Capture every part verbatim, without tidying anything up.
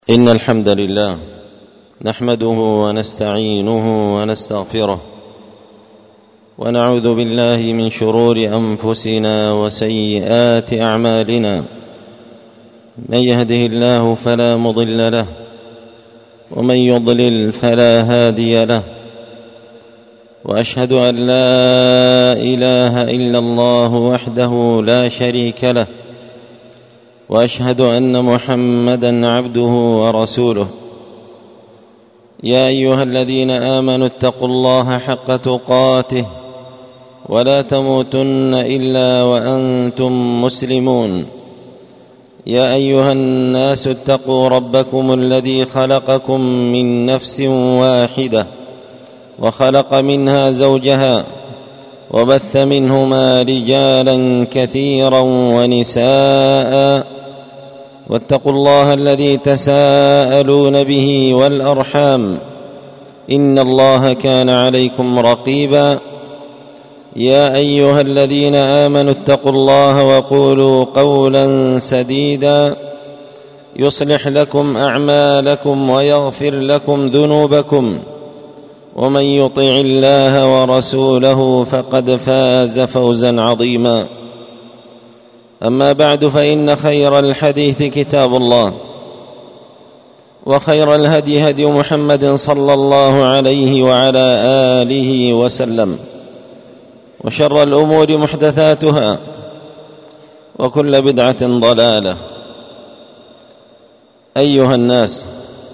إن الحمد لله نحمده ونستعينه ونستغفره ونعوذ بالله من شرور أنفسنا وسيئات أعمالنا. من يهده الله فلا مضل له ومن يضلل فلا هادي له، وأشهد أن لا إله إلا الله وحده لا شريك له، وأشهد أن محمدًا عبده ورسوله. يا أيها الذين آمنوا اتقوا الله حق تقاته ولا تموتن إلا وأنتم مسلمون. يا أيها الناس اتقوا ربكم الذي خلقكم من نفس واحدة وخلق منها زوجها وبث منهما رجالا كثيرا ونساء، واتقوا الله الذي تساءلون به والأرحام إن الله كان عليكم رقيبا. يا أيها الذين آمنوا اتقوا الله وقولوا قولا سديدا يصلح لكم أعمالكم ويغفر لكم ذنوبكم، ومن يطع الله ورسوله فقد فاز فوزا عظيما. أما بعد، فإن خير الحديث كتاب الله، وخير الهدي هدي محمد صلى الله عليه وعلى آله وسلم، وشر الأمور محدثاتها، وكل بدعة ضلالة. أيها الناس،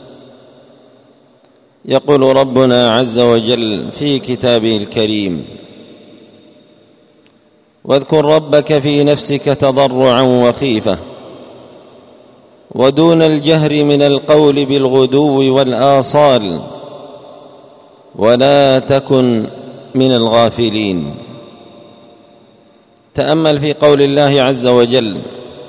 يقول ربنا عز وجل في كتابه الكريم: واذكر ربك في نفسك تضرعا وخيفة ودون الجهر من القول بالغدو والآصال ولا تكن من الغافلين. تأمل في قول الله عز وجل: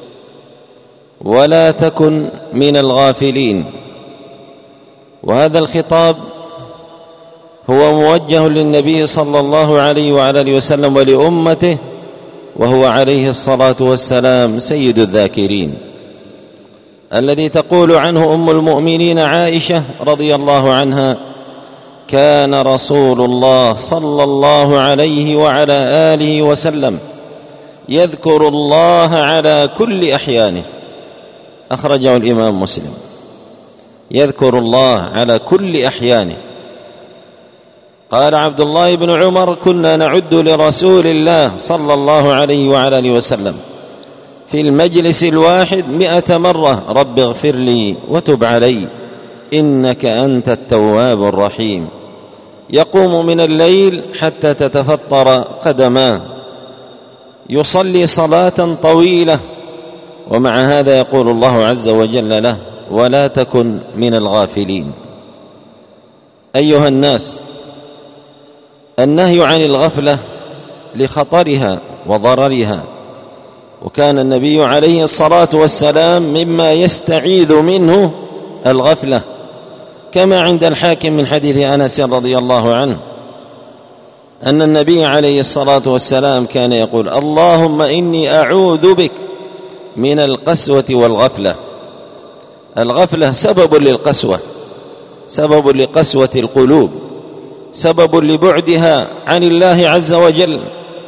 ولا تكن من الغافلين. وهذا الخطاب هو موجه للنبي صلى الله عليه وعلى آله وسلم ولأمته، وهو عليه الصلاة والسلام سيد الذاكرين، الذي تقول عنه أم المؤمنين عائشة رضي الله عنها: كان رسول الله صلى الله عليه وعلى آله وسلم يذكر الله على كل أحيانه. أخرجه الإمام مسلم. يذكر الله على كل أحيانه. قال عبد الله بن عمر: كنا نعد لرسول الله صلى الله عليه وعلى آله وسلم في المجلس الواحد مئة مرة: رب اغفر لي وتب علي إنك أنت التواب الرحيم. يقوم من الليل حتى تتفطر قدماه، يصلي صلاة طويلة، ومع هذا يقول الله عز وجل له: ولا تكن من الغافلين. أيها الناس، النهي عن الغفلة لخطرها وضررها، وكان النبي عليه الصلاة والسلام مما يستعيذ منه الغفلة، كما عند الحاكم من حديث أنس رضي الله عنه أن النبي عليه الصلاة والسلام كان يقول: اللهم إني أعوذ بك من القسوة والغفلة. الغفلة سبب للقسوة، سبب لقسوة القلوب، سبب لبعدها عن الله عز وجل،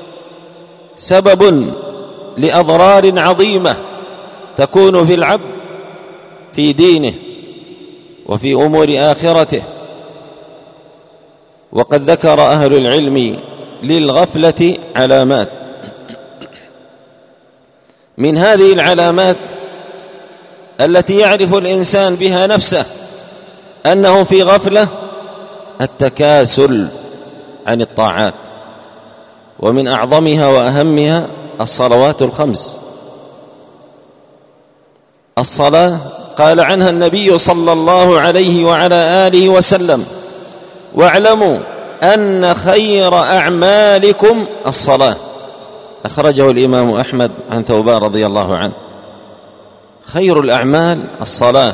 سبب لأضرار عظيمة تكون في العبد في دينه وفي أمور آخرته. وقد ذكر أهل العلم للغفلة علامات. من هذه العلامات التي يعرف الإنسان بها نفسه أنه في غفلة: التكاسل عن الطاعات، ومن أعظمها وأهمها الصلوات الخمس. الصلاة قال عنها النبي صلى الله عليه وعلى آله وسلم: واعلموا أن خير أعمالكم الصلاة. أخرجه الإمام أحمد عن ثوبان رضي الله عنه. خير الأعمال الصلاة.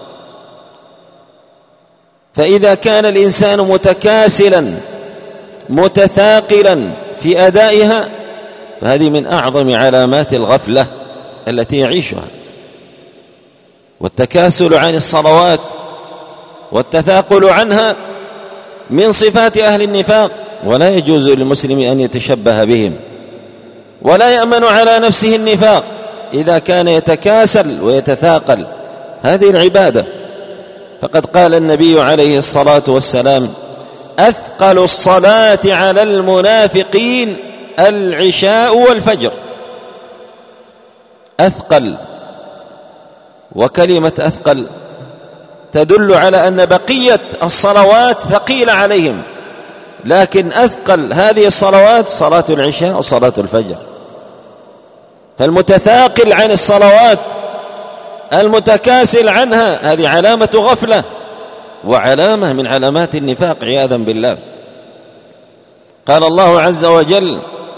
فإذا كان الإنسان متكاسلا متثاقلا في أدائها، فهذه من أعظم علامات الغفلة التي يعيشها. والتكاسل عن الصلوات والتثاقل عنها من صفات أهل النفاق، ولا يجوز للمسلم أن يتشبه بهم، ولا يأمن على نفسه النفاق إذا كان يتكاسل ويتثاقل هذه العبادة. فقد قال النبي عليه الصلاة والسلام: أثقل الصلاة على المنافقين العشاء والفجر. أثقل، وكلمة أثقل تدل على أن بقية الصلوات ثقيلة عليهم، لكن أثقل هذه الصلوات صلاة العشاء وصلاة الفجر. فالمتثاقل عن الصلوات المتكاسل عنها هذه علامة غفلة وعلامة من علامات النفاق عياذا بالله. قال الله عز وجل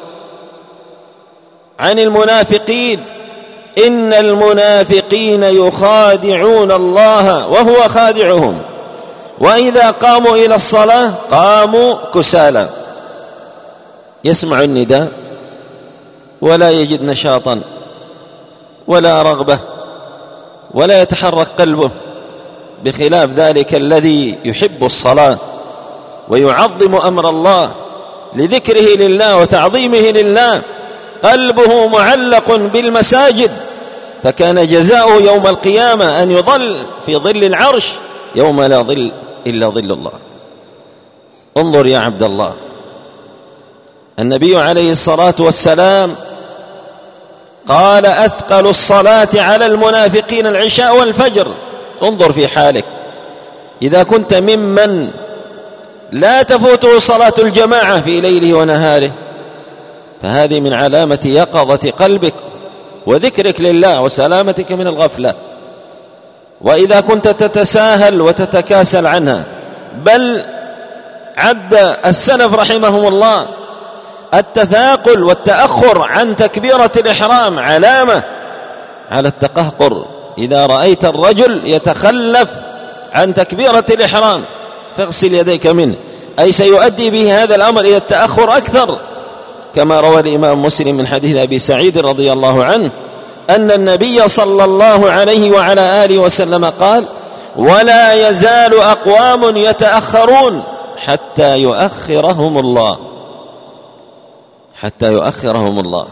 عن المنافقين: إن المنافقين يخادعون الله وهو خادعهم وإذا قاموا إلى الصلاة قاموا كسالى. يسمع النداء ولا يجد نشاطا ولا رغبة ولا يتحرك قلبه، بخلاف ذلك الذي يحب الصلاة ويعظم أمر الله لذكره لله وتعظيمه لله، قلبه معلق بالمساجد، فكان جزاؤه يوم القيامة أن يظل في ظل العرش يوم لا ظل إلا ظل الله. انظر يا عبد الله، النبي عليه الصلاة والسلام قال: أثقل الصلاة على المنافقين العشاء والفجر. انظر في حالك، إذا كنت ممن لا تفوته صلاة الجماعة في ليله ونهاره، فهذه من علامة يقظة قلبك وذكرك لله وسلامتك من الغفلة. وإذا كنت تتساهل وتتكاسل عنها، بل عد السلف رحمهم الله التثاقل والتأخر عن تكبيرة الإحرام علامة على التقهقر. إذا رأيت الرجل يتخلف عن تكبيرة الإحرام فاغسل يديك منه، أي سيؤدي به هذا الأمر إلى التأخر أكثر، كما روى الإمام مسلم من حديث أبي سعيد رضي الله عنه أن النبي صلى الله عليه وعلى آله وسلم قال: ولا يزال أقوام يتأخرون حتى يؤخرهم الله، حتى يؤخرهم الله.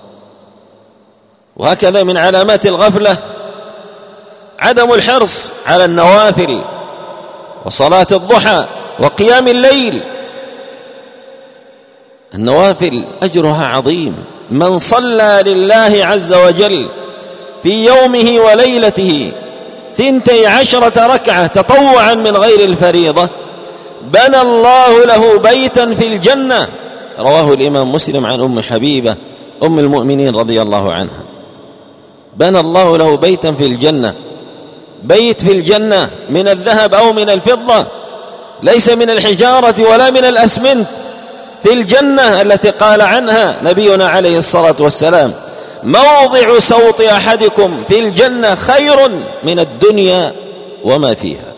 وهكذا من علامات الغفلة عدم الحرص على النوافل وصلاة الضحى وقيام الليل. النوافل أجرها عظيم، من صلى لله عز وجل في يومه وليلته ثنتي عشرة ركعة تطوعا من غير الفريضة بنى الله له بيتا في الجنة. رواه الإمام مسلم عن أم حبيبة أم المؤمنين رضي الله عنها: بنى الله له بيتا في الجنة، بيت في الجنة من الذهب أو من الفضة، ليس من الحجارة ولا من الأسمنت، في الجنة التي قال عنها نبينا عليه الصلاة والسلام: موضع سوط أحدكم في الجنة خير من الدنيا وما فيها.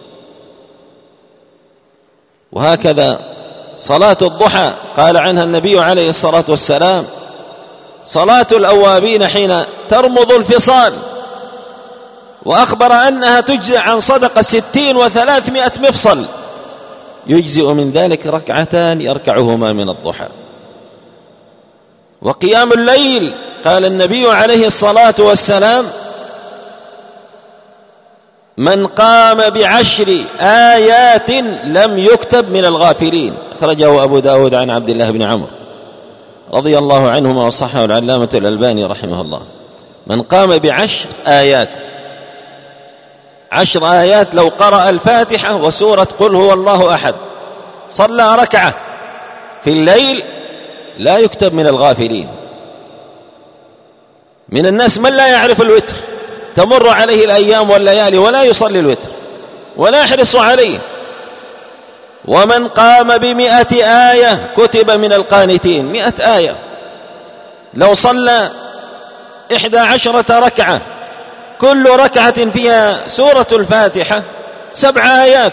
وهكذا صلاة الضحى قال عنها النبي عليه الصلاة والسلام: صلاة الأوابين حين ترمض الفصال، وأخبر أنها تجزئ عن صدقة ستين وثلاثمائة مفصل، يجزئ من ذلك ركعتان يركعهما من الضحى. وقيام الليل قال النبي عليه الصلاة والسلام: من قام بعشر آيات لم يكتب من الغافلين. أخرجه أبو داود عن عبد الله بن عمرو رضي الله عنهما وصححه العلامة الألباني رحمه الله. من قام بعشر آيات، عشر آيات لو قرأ الفاتحة وسورة قل هو الله أحد، صلى ركعة في الليل، لا يكتب من الغافلين. من الناس من لا يعرف الوتر، تمر عليه الأيام والليالي ولا يصلي الوتر ولا يحرص عليه. ومن قام بمئة آية كتب من القانتين. مئة آية، لو صلى إحدى عشرة ركعة كل ركعة فيها سورة الفاتحة سبع آيات،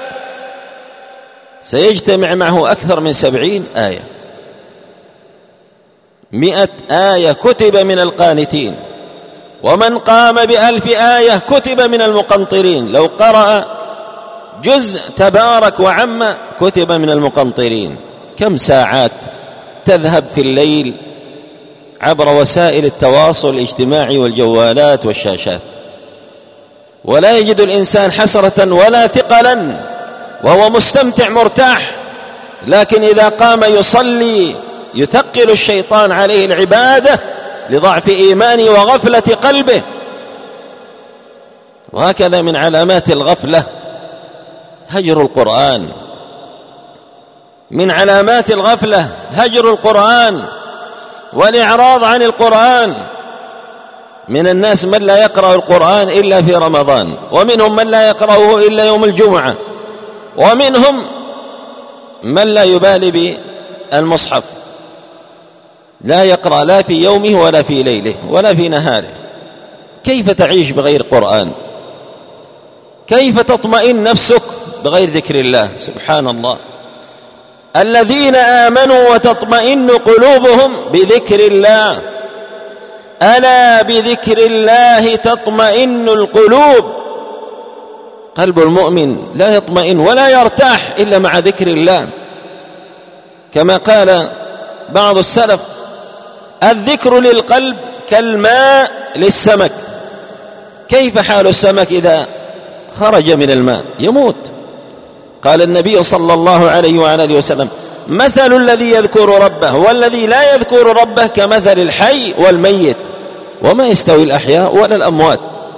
سيجتمع معه أكثر من سبعين آية. مئة آية كتب من القانتين. ومن قام بألف آية كتب من المقنطرين، لو قرأ جزء تبارك وعم كتب من المقنطرين. كم ساعات تذهب في الليل عبر وسائل التواصل الاجتماعي والجوالات والشاشات، ولا يجد الإنسان حسرة ولا ثقلا وهو مستمتع مرتاح، لكن إذا قام يصلي يثقل الشيطان عليه العبادة لضعف إيمانه وغفلة قلبه. وهكذا من علامات الغفلة هجر القرآن، من علامات الغفلة هجر القرآن والإعراض عن القرآن. من الناس من لا يقرأ القرآن إلا في رمضان، ومنهم من لا يقرأه إلا يوم الجمعة، ومنهم من لا يبالي بالمصحف، لا يقرأ لا في يومه ولا في ليله ولا في نهاره. كيف تعيش بغير قرآن؟ كيف تطمئن نفسك بغير ذكر الله؟ سبحان الله. الذين آمنوا وتطمئن قلوبهم بذكر الله، ألا بذكر الله تطمئن القلوب. قلب المؤمن لا يطمئن ولا يرتاح إلا مع ذكر الله، كما قال بعض السلف: الذكر للقلب كالماء للسمك. كيف حال السمك إذا خرج من الماء؟ يموت. قال النبي صلى الله عليه وعلى آله وسلم: مثل الذي يذكر ربه والذي لا يذكر ربه كمثل الحي والميت، وما يستوي الأحياء ولا الأموات.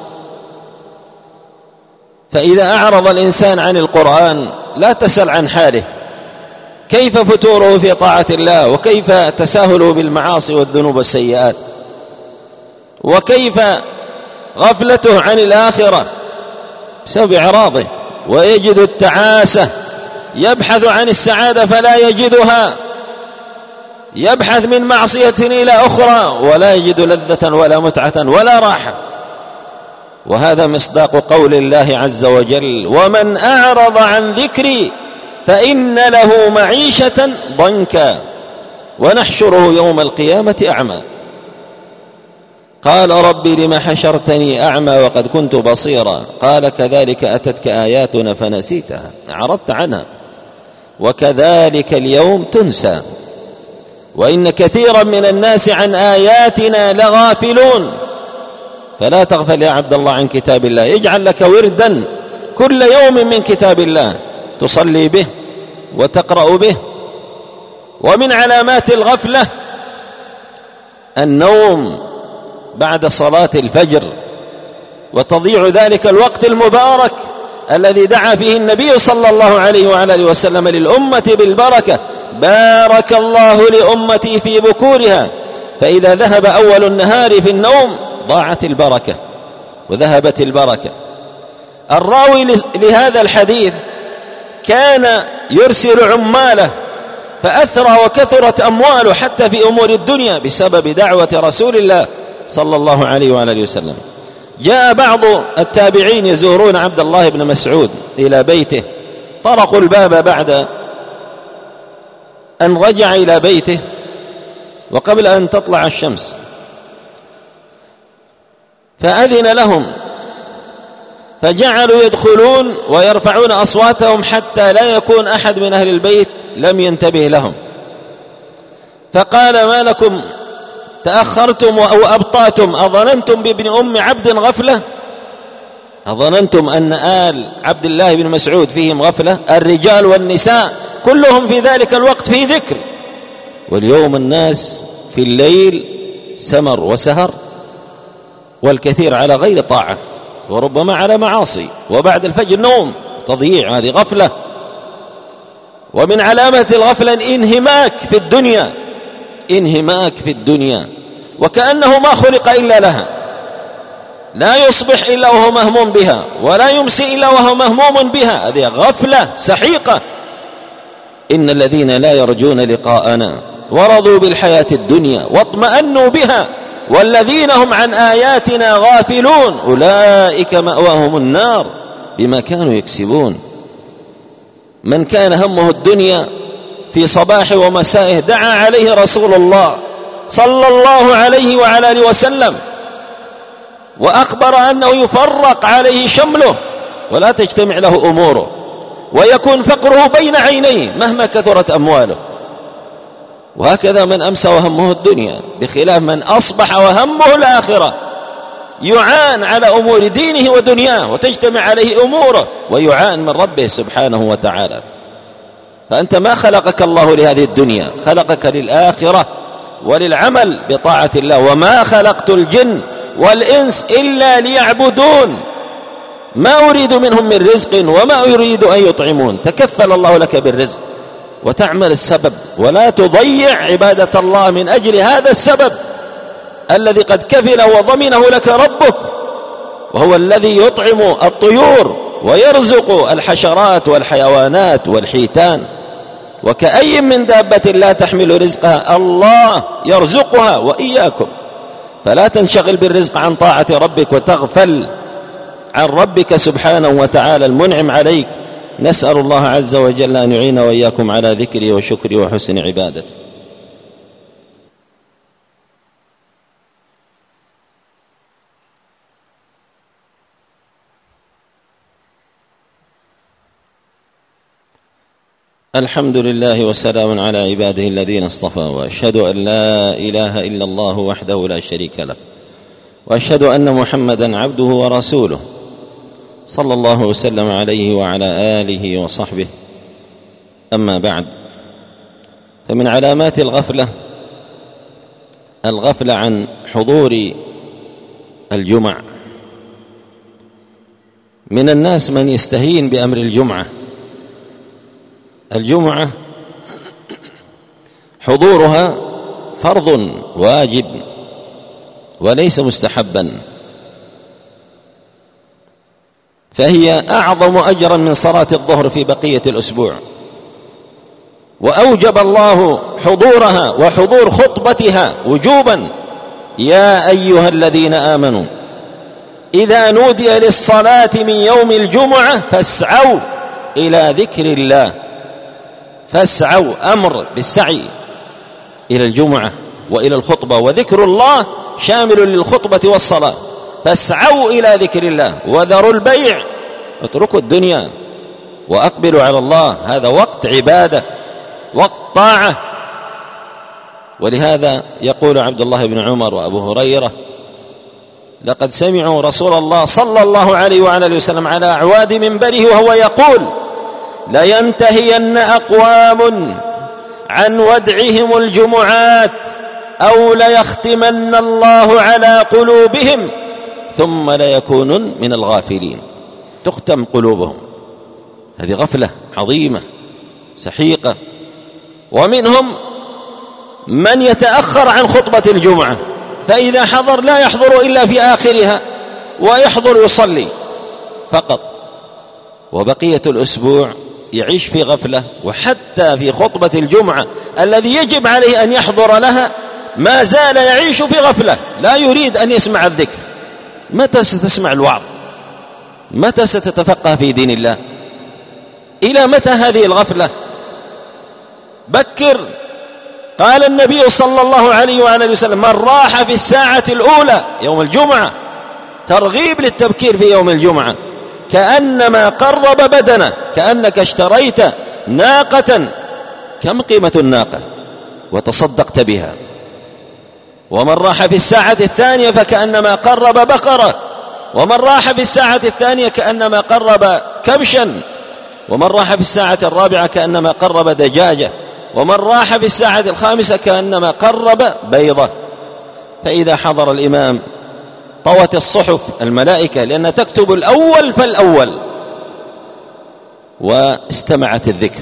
فإذا أعرض الإنسان عن القرآن لا تسل عن حاله، كيف فتوره في طاعة الله، وكيف تساهله بالمعاصي والذنوب والسيئات، وكيف غفلته عن الآخرة بسبب إعراضه. ويجد التعاسة، يبحث عن السعادة فلا يجدها، يبحث من معصية إلى أخرى ولا يجد لذة ولا متعة ولا راحة. وهذا مصداق قول الله عز وجل: ومن أعرض عن ذكري فإن له معيشة ضنكا ونحشره يوم القيامة أعمى. قال: ربي لم حشرتني أعمى وقد كنت بصيرا. قال: كذلك أتتك آياتنا فنسيتها، أعرضت عنها، وكذلك اليوم تنسى، وإن كثيرا من الناس عن آياتنا لغافلون. فلا تغفل يا عبد الله عن كتاب الله، اجعل لك وردا كل يوم من كتاب الله تصلي به وتقرأ به. ومن علامات الغفلة النوم بعد صلاة الفجر، وتضيع ذلك الوقت المبارك الذي دعا فيه النبي صلى الله عليه وعلى آله وسلم للأمة بالبركة: بارك الله لأمتي في بكورها، فإذا ذهب أول النهار في النوم ضاعت البركة وذهبت البركة. الراوي لهذا الحديث كان يرسل عماله فأثرى وكثرت أمواله حتى في أمور الدنيا بسبب دعوة رسول الله صلى الله عليه وعلى آله وسلم. جاء بعض التابعين يزورون عبد الله بن مسعود إلى بيته، طرقوا الباب بعد أن رجع إلى بيته وقبل أن تطلع الشمس، فأذن لهم فجعلوا يدخلون ويرفعون أصواتهم حتى لا يكون أحد من أهل البيت لم ينتبه لهم. فقال: ما لكم تأخرتم أو أبطأتم؟ أظننتم بابن أم عبد غفلة؟ أظننتم أن آل عبد الله بن مسعود فيهم غفلة؟ الرجال والنساء كلهم في ذلك الوقت في ذكر، واليوم الناس في الليل سمر وسهر، والكثير على غير طاعة وربما على معاصي، وبعد الفجر نوم، تضييع، هذه غفلة. ومن علامة الغفلة الانهماك في الدنيا، انهماك في الدنيا وكأنه ما خلق إلا لها، لا يصبح إلا وهو مهموم بها، ولا يمسي إلا وهو مهموم بها، هذه غفلة سحيقة. إن الذين لا يرجون لقاءنا ورضوا بالحياة الدنيا واطمأنوا بها والذين هم عن آياتنا غافلون أولئك مأواهم النار بما كانوا يكسبون. من كان همه الدنيا في صباح ومسائه دعا عليه رسول الله صلى الله عليه وعلى آله وسلم وأخبر أنه يفرق عليه شمله ولا تجتمع له أموره، ويكون فقره بين عينيه مهما كثرت أمواله. وهكذا من أمسى وهمه الدنيا، بخلاف من أصبح وهمه الآخرة، يعان على أمور دينه ودنياه وتجتمع عليه أموره، ويعان من ربه سبحانه وتعالى. فأنت ما خلقك الله لهذه الدنيا، خلقك للآخرة وللعمل بطاعة الله. وما خلقت الجن والإنس إلا ليعبدون ما أريد منهم من رزق وما أريد أن يطعمون. تكفل الله لك بالرزق وتعمل السبب، ولا تضيع عبادة الله من أجل هذا السبب الذي قد كفله وضمنه لك ربك، وهو الذي يطعم الطيور ويرزق الحشرات والحيوانات والحيتان. وكأي من دابة لا تحمل رزقها الله يرزقها وإياكم. فلا تنشغل بالرزق عن طاعة ربك وتغفل عن ربك سبحانه وتعالى المنعم عليك. نسأل الله عز وجل أن يعين وإياكم على ذكره وشكره وحسن عبادته. الحمد لله وسلام على عباده الذين اصطفى، وأشهد أن لا إله إلا الله وحده لا شريك له، وأشهد أن محمدا عبده ورسوله صلى الله وسلم عليه وعلى آله وصحبه. أما بعد، فمن علامات الغفلة الغفلة عن حضور الجمع. من الناس من يستهين بأمر الجمعة. الجمعة حضورها فرض واجب وليس مستحبا، فهي أعظم أجرا من صلاة الظهر في بقية الأسبوع، وأوجب الله حضورها وحضور خطبتها وجوبا. يا أيها الذين آمنوا إذا نودي للصلاة من يوم الجمعة فاسعوا إلى ذكر الله. فاسعوا، أمر بالسعي إلى الجمعة وإلى الخطبة، وذكر الله شامل للخطبة والصلاة. فاسعوا إلى ذكر الله وذروا البيع، اتركوا الدنيا وأقبلوا على الله. هذا وقت عبادة، وقت طاعة. ولهذا يقول عبد الله بن عمر وأبو هريرة: لقد سمعوا رسول الله صلى الله عليه وعلى آله وسلم على أعواد منبره وهو يقول: لينتهين أقوام عن ودعهم الجمعات أو ليختمن الله على قلوبهم ثم ليكونن من الغافلين. تختم قلوبهم. هذه غفلة عظيمة سحيقة. ومنهم من يتأخر عن خطبة الجمعة، فإذا حضر لا يحضر إلا في آخرها، ويحضر يصلي فقط، وبقية الأسبوع يعيش في غفلة. وحتى في خطبة الجمعة الذي يجب عليه أن يحضر لها ما زال يعيش في غفلة، لا يريد أن يسمع الذكر. متى ستسمع الوعظ؟ متى ستتفقه في دين الله؟ إلى متى هذه الغفلة؟ بكر. قال النبي صلى الله عليه وعلى وسلم: من راح في الساعة الأولى يوم الجمعة، ترغيب للتبكير في يوم الجمعة، كأنما قرب بدنه، كأنك اشتريت ناقة. كم قيمة الناقة؟ وتصدقت بها. ومن راح في الساعة الثانية فكأنما قرب بقرة. ومن راح في الساعة الثانية كأنما قرب كبشا. ومن راح في الساعة الرابعة كأنما قرب دجاجة. ومن راح في الساعة الخامسة كأنما قرب بيضة. فإذا حضر الإمام طوت الصحف الملائكة، لأنها تكتب الأول فالأول، واستمعت الذكر.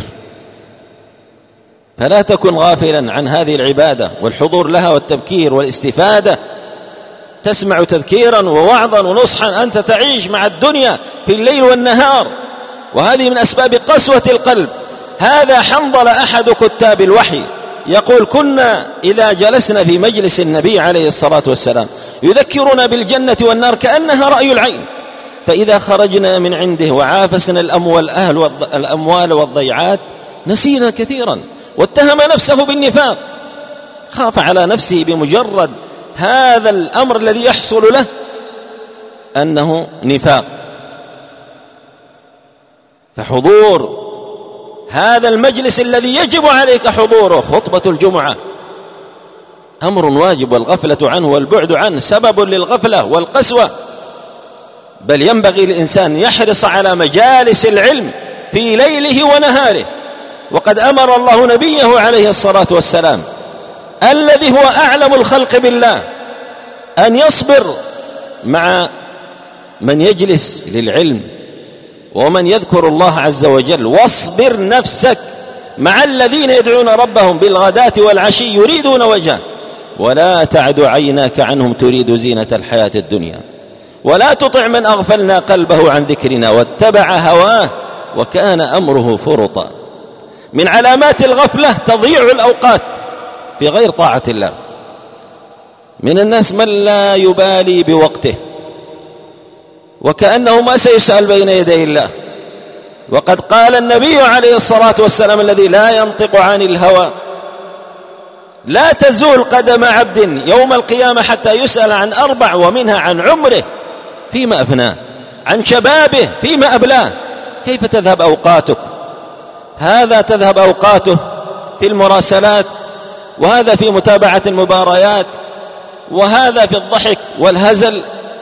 فلا تكن غافلا عن هذه العبادة والحضور لها والتبكير والاستفادة. تسمع تذكيرا ووعظا ونصحا، أنت تعيش مع الدنيا في الليل والنهار، وهذه من أسباب قسوة القلب. هذا حنظل أحد كتاب الوحي يقول: كنا إذا جلسنا في مجلس النبي عليه الصلاة والسلام يذكرنا بالجنة والنار كأنها رأي العين، فإذا خرجنا من عنده وعافسنا الأموال, أهل الأموال والضيعات نسينا كثيرا، واتهم نفسه بالنفاق. خاف على نفسه بمجرد هذا الأمر الذي يحصل له أنه نفاق. فحضور هذا المجلس الذي يجب عليك حضوره، خطبة الجمعة، أمر واجب، والغفلة عنه والبعد عنه سبب للغفلة والقسوة. بل ينبغي للإنسان يحرص على مجالس العلم في ليله ونهاره. وقد أمر الله نبيه عليه الصلاة والسلام الذي هو أعلم الخلق بالله أن يصبر مع من يجلس للعلم ومن يذكر الله عز وجل، واصبر نفسك مع الذين يدعون ربهم بالغداة والعشي يريدون وجهه، ولا تعد عيناك عنهم تريد زينة الحياة الدنيا، ولا تطع من أغفلنا قلبه عن ذكرنا واتبع هواه وكان أمره فرطا. من علامات الغفلة تضييع الأوقات في غير طاعة الله. من الناس من لا يبالي بوقته وكأنه ما سيسأل بين يدي الله. وقد قال النبي عليه الصلاة والسلام الذي لا ينطق عن الهوى: لا تزول قدم عبد يوم القيامة حتى يسأل عن أربع، ومنها عن عمره فيما أفناه، عن شبابه فيما أبلاه. كيف تذهب أوقاتك؟ هذا تذهب أوقاته في المراسلات، وهذا في متابعة المباريات، وهذا في الضحك والهزل.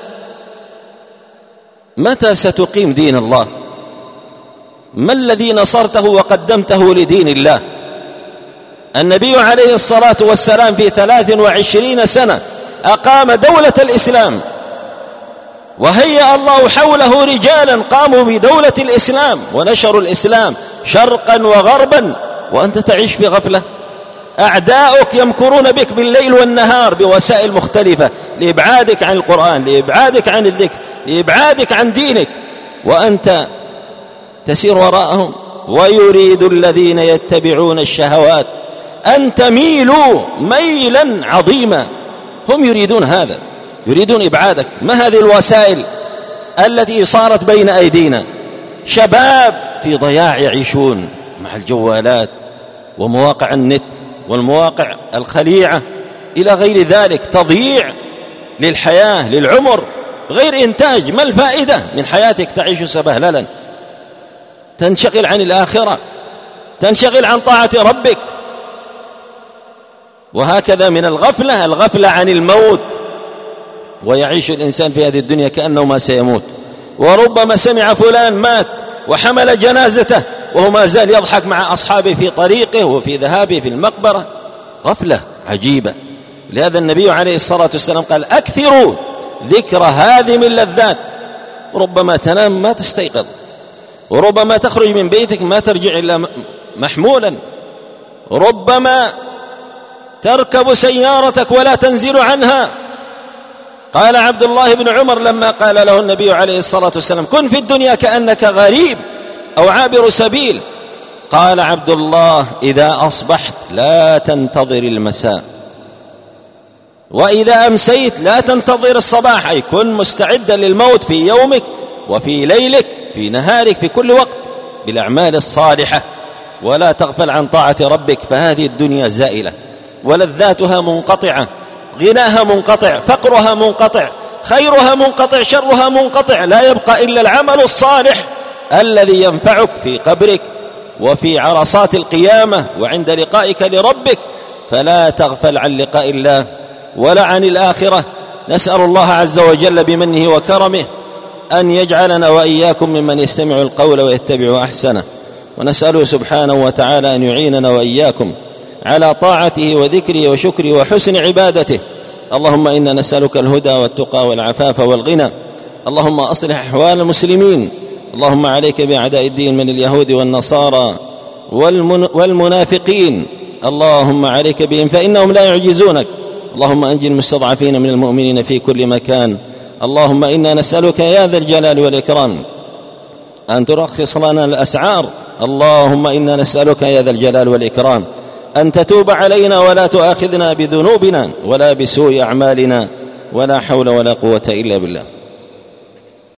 متى ستقيم دين الله؟ ما الذي نصرته وقدمته لدين الله؟ النبي عليه الصلاة والسلام في ثلاث وعشرين سنة أقام دولة الإسلام، وهيأ الله حوله رجالا قاموا بدولة الإسلام ونشروا الإسلام شرقا وغربا، وأنت تعيش في غفلة. أعداؤك يمكرون بك بالليل والنهار بوسائل مختلفة لإبعادك عن القرآن، لإبعادك عن الذكر، لإبعادك عن دينك، وأنت تسير وراءهم. ويريد الذين يتبعون الشهوات أن تميلوا ميلا عظيما. هم يريدون هذا، يريدون إبعادك. ما هذه الوسائل التي صارت بين أيدينا؟ شباب في ضياع يعيشون مع الجوالات ومواقع النت والمواقع الخليعة إلى غير ذلك، تضييع للحياة للعمر، غير إنتاج. ما الفائدة من حياتك؟ تعيش سبهللا، تنشغل عن الآخرة، تنشغل عن طاعة ربك. وهكذا من الغفلة الغفلة عن الموت، ويعيش الإنسان في هذه الدنيا كأنه ما سيموت، وربما سمع فلان مات وحمل جنازته وهو ما زال يضحك مع أصحابه في طريقه وفي ذهابه في المقبرة. غفلة عجيبة. لهذا النبي عليه الصلاة والسلام قال: أكثروا ذكر هادم اللذات. ربما تنام ما تستيقظ، وربما تخرج من بيتك ما ترجع إلا محمولا، ربما تركب سيارتك ولا تنزل عنها. قال عبد الله بن عمر لما قال له النبي عليه الصلاة والسلام: كن في الدنيا كأنك غريب أو عابر سبيل. قال عبد الله: إذا أصبحت لا تنتظر المساء، وإذا أمسيت لا تنتظر الصباح. أي كن مستعدا للموت في يومك وفي ليلك في نهارك في كل وقت بالأعمال الصالحة، ولا تغفل عن طاعة ربك. فهذه الدنيا زائلة، ولذاتها منقطعة، غناها منقطع، فقرها منقطع، خيرها منقطع، شرها منقطع. لا يبقى إلا العمل الصالح الذي ينفعك في قبرك وفي عرصات القيامة وعند لقائك لربك. فلا تغفل عن لقاء الله ولا عن الآخرة. نسأل الله عز وجل بمنه وكرمه أن يجعلنا وإياكم ممن يستمع القول ويتبع أحسنه، ونسأله سبحانه وتعالى أن يعيننا وإياكم على طاعته وذكره وشكره وحسن عبادته. اللهم إنا نسألك الهدى والتقى والعفاف والغنى. اللهم أصلح أحوال المسلمين. اللهم عليك بأعداء الدين من اليهود والنصارى والمنافقين. اللهم عليك بهم فإنهم لا يعجزونك. اللهم أنجي المستضعفين من المؤمنين في كل مكان. اللهم إنا نسألك يا ذا الجلال والإكرام أن ترخص لنا الأسعار. اللهم إنا نسألك يا ذا الجلال والإكرام أن تتوب علينا ولا تؤاخذنا بذنوبنا ولا بسوء أعمالنا، ولا حول ولا قوة إلا بالله.